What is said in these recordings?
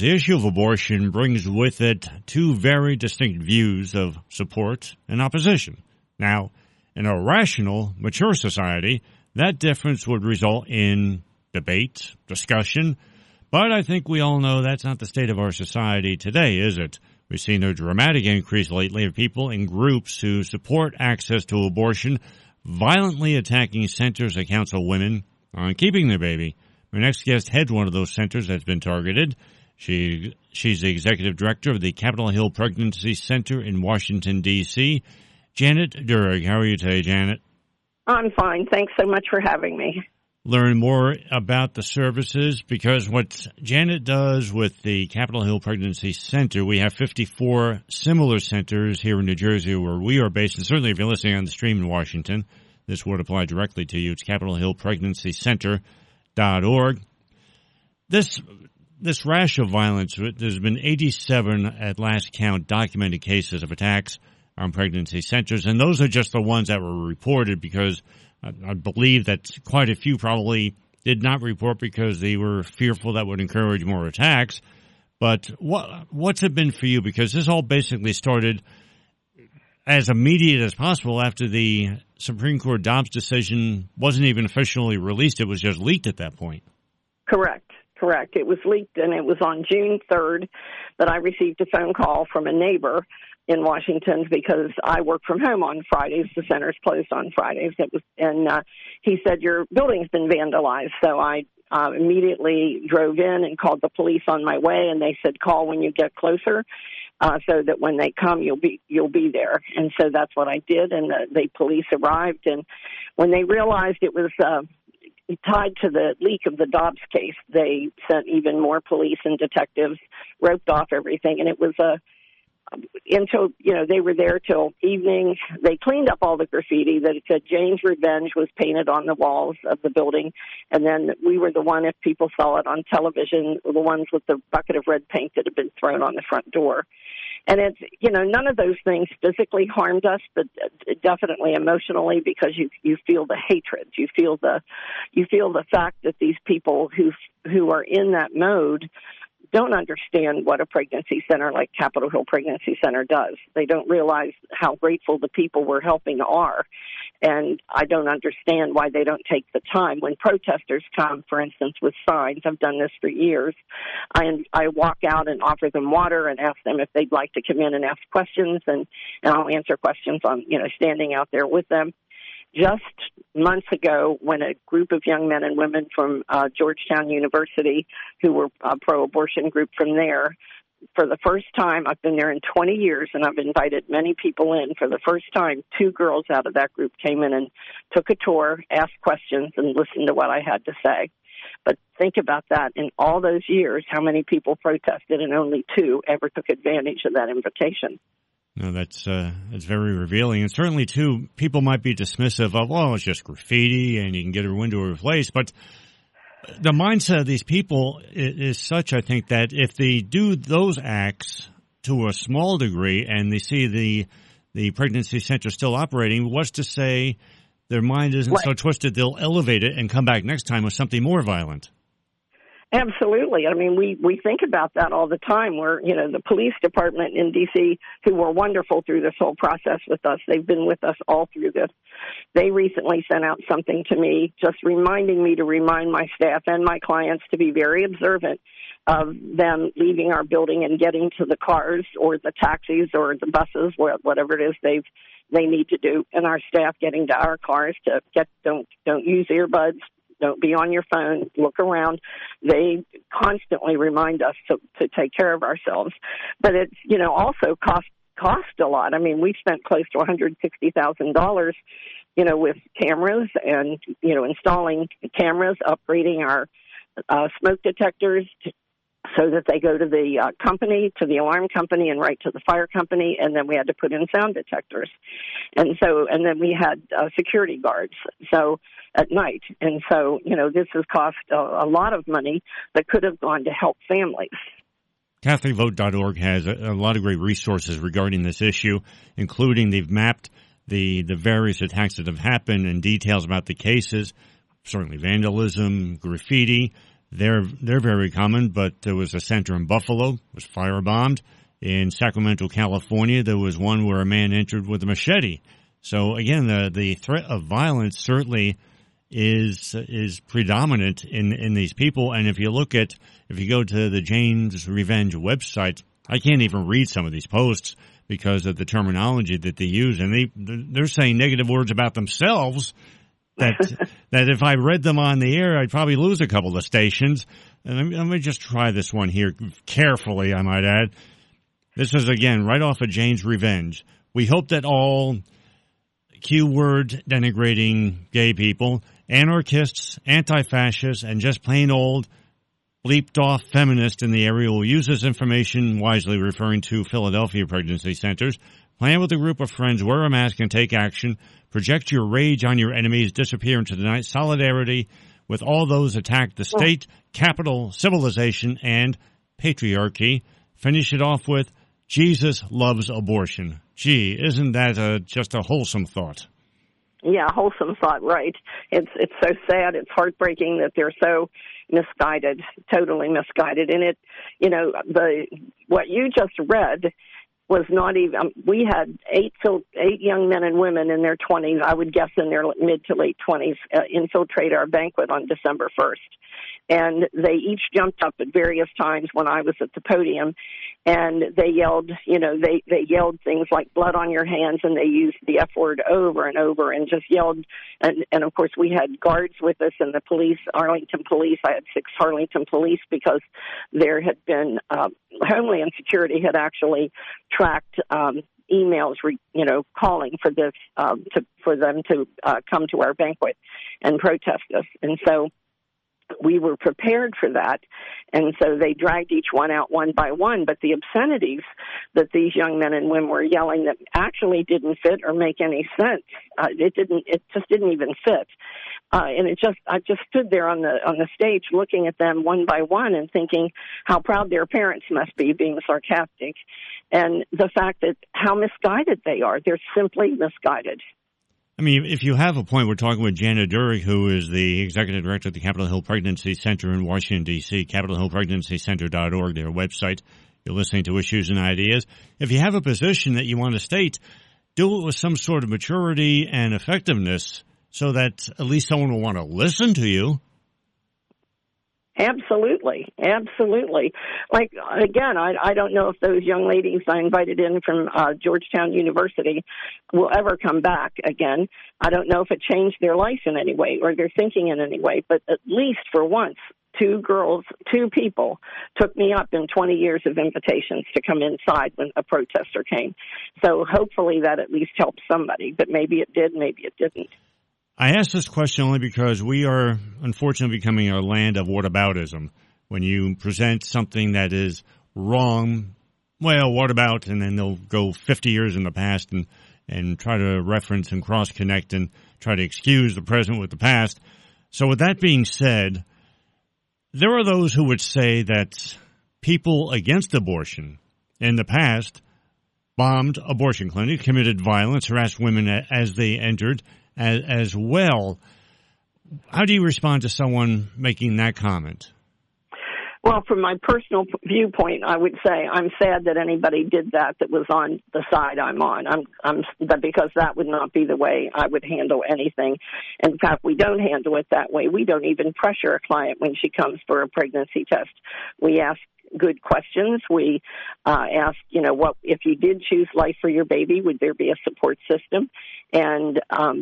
The issue of abortion brings with it two very distinct views of support and opposition. Now, in a rational, mature society, that difference would result in debate, discussion, but I think we all know that's not the state of our society today, is it? We've seen a dramatic increase lately of people in groups who support access to abortion violently attacking centers that counsel women on keeping their baby. My next guest heads one of those centers that's been targeted. She's the executive director of the Capitol Hill Pregnancy Center in Washington, D.C. Janet Durek. How are you today, Janet? I'm fine. Thanks so much for having me. Learn more about the services, because what Janet does with the Capitol Hill Pregnancy Center, we have 54 similar centers here in New Jersey where we are based, and certainly if you're listening on the stream in Washington, this would apply directly to you. It's CapitolHillPregnancyCenter.org. This rash of violence, there's been 87 at last count documented cases of attacks on pregnancy centers, and those are just the ones that were reported, because I believe that quite a few probably did not report because they were fearful that would encourage more attacks. But what's it been for you? Because this all basically started as immediate as possible after the Supreme Court Dobbs decision wasn't even officially released. It was just leaked at that point. Correct. It was leaked, and it was on June 3rd that I received a phone call from a neighbor in Washington, because I work from home on Fridays. The center's closed on Fridays. He said, your building's been vandalized. So I immediately drove in and called the police on my way, and they said, call when you get closer, so that when they come, you'll be there. And so that's what I did, and the police arrived. And when they realized it was tied to the leak of the Dobbs case, they sent even more police and detectives, roped off everything, and it was until, they were there till evening. They cleaned up all the graffiti that it said Jane's Revenge was painted on the walls of the building. And then we were the one, if people saw it on television, the ones with the bucket of red paint that had been thrown on the front door. And it's, none of those things physically harmed us, but definitely emotionally, because you feel the hatred. You feel the fact that these people who are in that mode don't understand what a pregnancy center like Capitol Hill Pregnancy Center does. They don't realize how grateful the people we're helping are. And I don't understand why they don't take the time. When protesters come, for instance, with signs, I've done this for years, I walk out and offer them water and ask them if they'd like to come in and ask questions, and I'll answer questions on, standing out there with them. Just months ago, when a group of young men and women from Georgetown University, who were a pro-abortion group from there, for the first time, I've been there in 20 years, and I've invited many people in. For the first time, 2 girls out of that group came in and took a tour, asked questions, and listened to what I had to say. But think about that. In all those years, how many people protested, and only 2 ever took advantage of that invitation. No, that's very revealing. And certainly, too, people might be dismissive of, well, it's just graffiti and you can get a window replaced. But the mindset of these people is such, I think, that if they do those acts to a small degree and they see the pregnancy center still operating, what's to say their mind isn't so twisted they'll elevate it and come back next time with something more violent? Absolutely. I mean, we think about that all the time. We're, the police department in D.C., who were wonderful through this whole process with us, they've been with us all through this. They recently sent out something to me just reminding me to remind my staff and my clients to be very observant of them leaving our building and getting to the cars or the taxis or the buses, whatever it is they need to do, and our staff getting to our cars to don't use earbuds. Don't be on your phone. Look around. They constantly remind us to take care of ourselves. But it's, also cost a lot. I mean, we spent close to $160,000, with cameras and, installing cameras, upgrading our smoke detectors so that they go to the company, to the alarm company, and right to the fire company, and then we had to put in sound detectors. And then we had security guards at night. And so, this has cost a lot of money that could have gone to help families. CatholicVote.org has a lot of great resources regarding this issue, including they've mapped the various attacks that have happened and details about the cases, certainly vandalism, graffiti. They're very common, but there was a center in Buffalo, was firebombed. In Sacramento, California, there was one where a man entered with a machete. So again, the threat of violence certainly is predominant in these people. And if you go to the Jane's Revenge website, I can't even read some of these posts because of the terminology that they use, and they're saying negative words about themselves that if I read them on the air, I'd probably lose a couple of stations. And let me just try this one here carefully, I might add. This is, again, right off of Jane's Revenge. We hope that all Q-word denigrating gay people, anarchists, anti-fascists, and just plain old bleeped off feminists in the area will use this information wisely, referring to Philadelphia pregnancy centers. Plan with a group of friends, wear a mask, and take action. Project your rage on your enemies. Disappear into the night. Solidarity with all those attack the state, capital, civilization, and patriarchy. Finish it off with, Jesus loves abortion. Gee, isn't that just a wholesome thought? Yeah, wholesome thought, right. It's so sad. It's heartbreaking that they're so misguided, totally misguided. And what you just read was not even, we had eight young men and women in their 20s, I would guess in their mid to late 20s, infiltrate our banquet on December 1st. And they each jumped up at various times when I was at the podium, and they yelled, they yelled things like blood on your hands, and they used the F word over and over and just yelled. And of course, we had guards with us and the police, Arlington police. I had 6 Arlington police because there had been, Homeland Security had actually tracked emails, calling for this, for them to come to our banquet and protest us. And so we were prepared for that, and so they dragged each one out one by one, but the obscenities that these young men and women were yelling that actually didn't fit or make any sense. It just didn't even fit. And I just stood there on the stage looking at them one by one and thinking how proud their parents must be, being sarcastic, and the fact that how misguided they are. They're simply misguided. I mean, if you have a point, we're talking with Jana Durig, who is the executive director of the Capitol Hill Pregnancy Center in Washington, D.C., capitolhillpregnancycenter.org, their website. You're listening to Issues and Ideas. If you have a position that you want to state, do it with some sort of maturity and effectiveness so that at least someone will want to listen to you. Absolutely. Like, again, I don't know if those young ladies I invited in from Georgetown University will ever come back again. I don't know if it changed their life in any way or their thinking in any way, but at least for once, 2 people took me up in 20 years of invitations to come inside when a protester came. So hopefully that at least helped somebody, but maybe it did, maybe it didn't. I ask this question only because we are unfortunately becoming a land of whataboutism. When you present something that is wrong, well, what about? And then they'll go 50 years in the past and try to reference and cross-connect and try to excuse the present with the past. So with that being said, there are those who would say that people against abortion in the past bombed abortion clinics, committed violence, harassed women as they entered, as well. How do you respond to someone making that comment? Well, from my personal viewpoint, I would say I'm sad that anybody did that was on the side I'm on. But because that would not be the way I would handle anything. In fact, we don't handle it that way. We don't even pressure a client when she comes for a pregnancy test. We ask good questions. We ask, what if you did choose life for your baby, would there be a support system? And,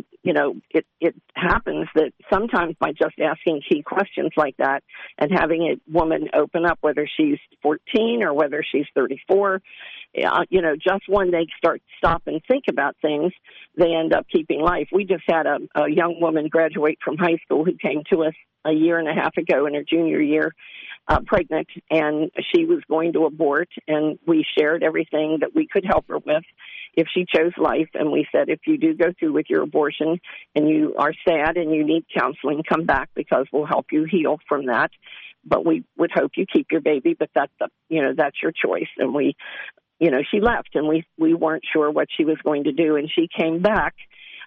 it happens that sometimes by just asking key questions like that and having a woman open up, whether she's 14 or whether she's 34, just when they stop and think about things, they end up keeping life. We just had a young woman graduate from high school who came to us a year and a half ago in her junior year, pregnant, and she was going to abort, and we shared everything that we could help her with if she chose life. And we said, if you do go through with your abortion and you are sad and you need counseling, come back because we'll help you heal from that. But we would hope you keep your baby, but that's your choice. And she left, and we weren't sure what she was going to do. And she came back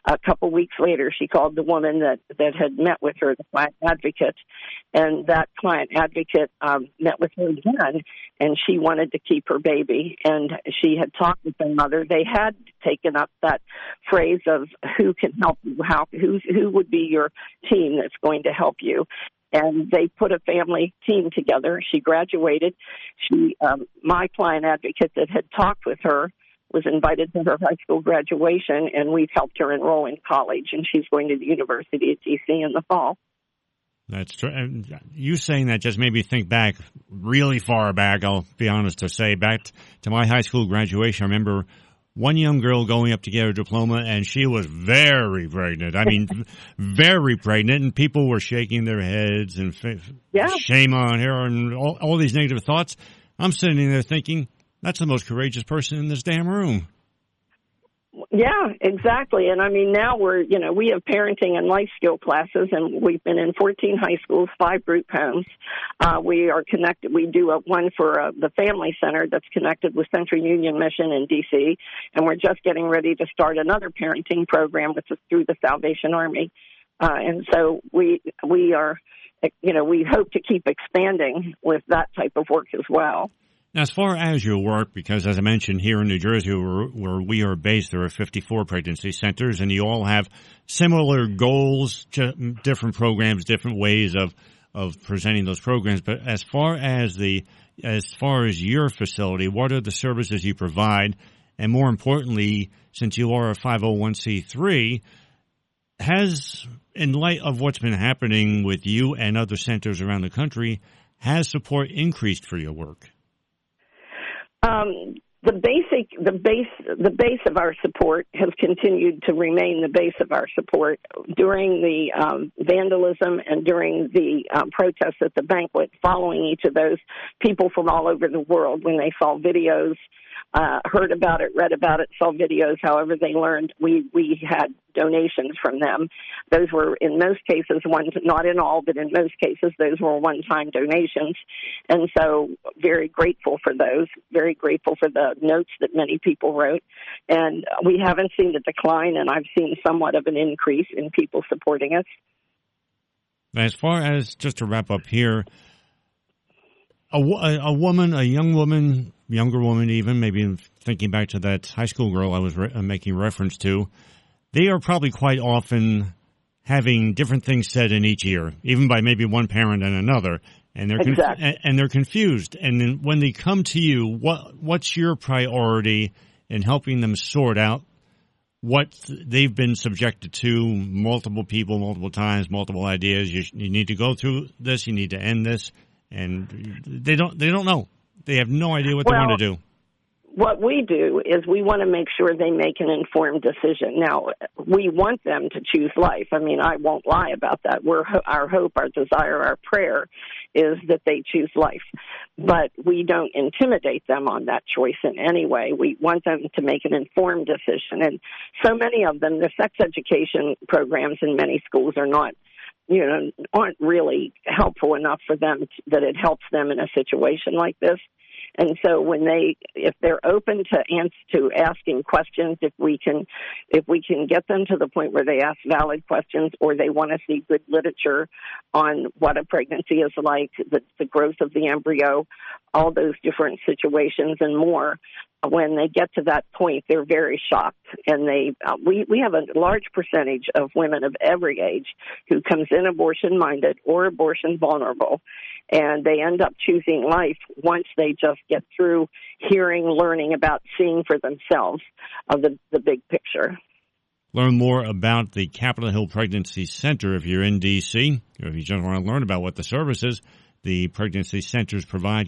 A couple weeks later, she called the woman that had met with her, the client advocate, and that client advocate met with her again, and she wanted to keep her baby. And she had talked with their mother. They had taken up that phrase of who can help you, who would be your team that's going to help you. And they put a family team together. She graduated. My client advocate that had talked with her was invited to her high school graduation, and we've helped her enroll in college, and she's going to the University of D.C. in the fall. That's true. And you saying that just made me think back, really far back, I'll be honest to say, back to my high school graduation. I remember one young girl going up to get her diploma, and she was very pregnant. I mean, very pregnant, and people were shaking their heads and shame on her and all these negative thoughts. I'm sitting there thinking, that's the most courageous person in this damn room. Yeah, exactly. And I mean, now we have parenting and life skill classes, and we've been in 14 high schools, 5 group homes. We are connected. We do one for the Family Center that's connected with Central Union Mission in D.C., and we're just getting ready to start another parenting program through the Salvation Army. And so we are, we hope to keep expanding with that type of work as well. Now, as far as your work, because as I mentioned, here in New Jersey, where we are based, there are 54 pregnancy centers, and you all have similar goals, different programs, different ways of presenting those programs. But as far as your facility, what are the services you provide? And more importantly, since you are a 501c3, in light of what's been happening with you and other centers around the country, has support increased for your work? The base of our support has continued to remain the base of our support during the vandalism and during the protests at the banquet. Following each of those, people from all over the world, when they saw videos, heard about it, read about it, saw videos, however they learned, we had donations from them. Those were, in most cases, not in all, but in most cases, those were one-time donations. And so very grateful for those, very grateful for the notes that many people wrote. And we haven't seen a decline, and I've seen somewhat of an increase in people supporting us. As far as, just to wrap up here, a young woman, younger woman even, maybe thinking back to that high school girl I was making reference to, they are probably quite often having different things said in each ear, even by maybe one parent and another, and they're confused. And then when they come to you, what's your priority in helping them sort out what they've been subjected to? Multiple people, multiple times, multiple ideas. You need to go through this. You need to end this. And they don't know. They have no idea what they want to do. What we do is we want to make sure they make an informed decision. Now, we want them to choose life. I mean, I won't lie about that. Our hope, our desire, our prayer is that they choose life. But we don't intimidate them on that choice in any way. We want them to make an informed decision. And so many of them, the sex education programs in many schools are not, aren't really helpful enough for them that it helps them in a situation like this. And so if they're open to asking questions, if we can get them to the point where they ask valid questions, or they want to see good literature on what a pregnancy is like, the growth of the embryo, all those different situations and more, when they get to that point, they're very shocked. And we have a large percentage of women of every age who comes in abortion-minded or abortion-vulnerable, and they end up choosing life once they just get through learning about seeing for themselves of the big picture. Learn more about the Capitol Hill Pregnancy Center if you're in D.C., or if you just want to learn about what the services the pregnancy centers provide,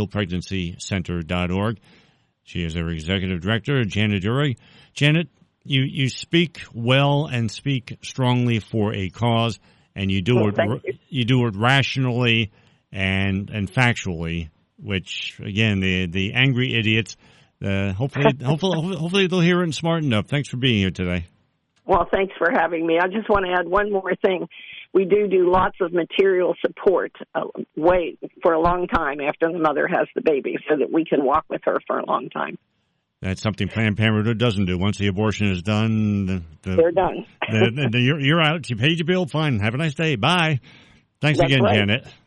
capitolhillpregnancycenter.org. She is our executive director, Janet Dury. Janet, you speak well and speak strongly for a cause, and you do it rationally and factually. Which again, the angry idiots, hopefully they'll hear it and smarten up. Thanks for being here today. Well, thanks for having me. I just want to add one more thing. We do lots of material support for a long time after the mother has the baby, so that we can walk with her for a long time. That's something Planned Parenthood doesn't do. Once the abortion is done, they're done. You're out. You paid your bill. Fine. Have a nice day. Bye. Thanks That's again, right. Janet.